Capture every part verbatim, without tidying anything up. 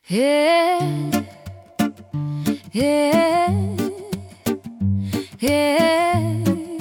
Э, э, э,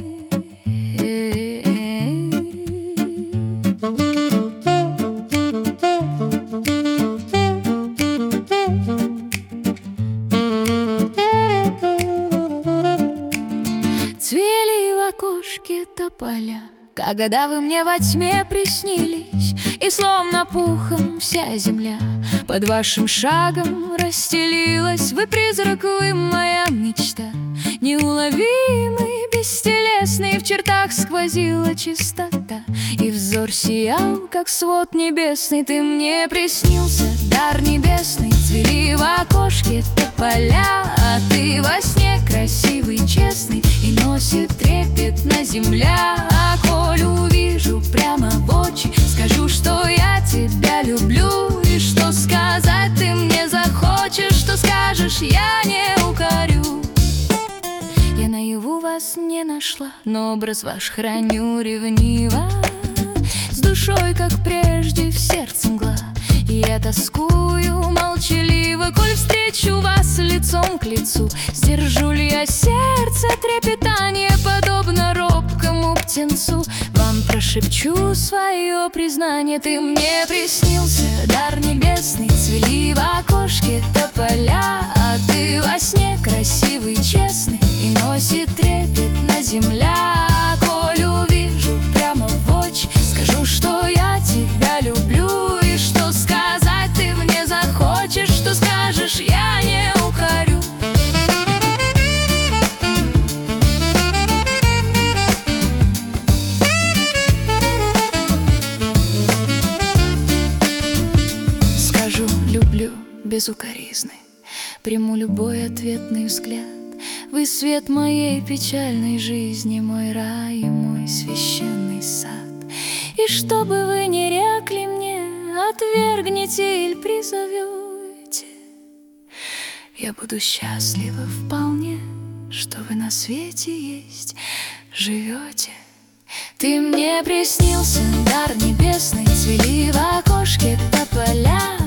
Цвели в окошке тополя, когда вы мне во тьме приснились, и словно пухом вся земля под вашим шагом расстелилась. Вы призрак, вы моя мечта, неуловимый, бестелесный. В чертах сквозила чистота, и взор сиял, как свод небесный. Ты мне приснился, дар небесный. Цвели в окошке тополя, а ты во сне красивый, честный, и носит трепетно земля. А коль увижу прямо в очи, скажу, что я тебя люблю. И что сказать ты мне захочешь, что скажешь, я не укорю. Я наяву вас не нашла, но образ ваш храню ревниво. С душой, как прежде, в сердце мгла, и я тоскую молчаливо. Коль встречу вас лицом к лицу, сдержу ли я сердце трепетание, подобно робкому птенцу? Вам прошепчу свое признание. Ты мне приснился, дар небесный. Цвели в окошке тополя, а ты во сне красивый, честный, и носит трепетно земля. Коль увижу прямо в очи, скажу, что я тебя люблю. И что сказать ты мне захочешь, что скажешь, я не укорю. Скажу люблю без укоризны, приму любой ответный взгляд. Вы свет моей печальной жизни, мой рай и мой священный сад. И что бы вы ни рекли мне, отвергните или призовете, я буду счастлива вполне, что вы на свете есть, живете. Ты мне приснился, дар небесный. Цвели в окошке тополя,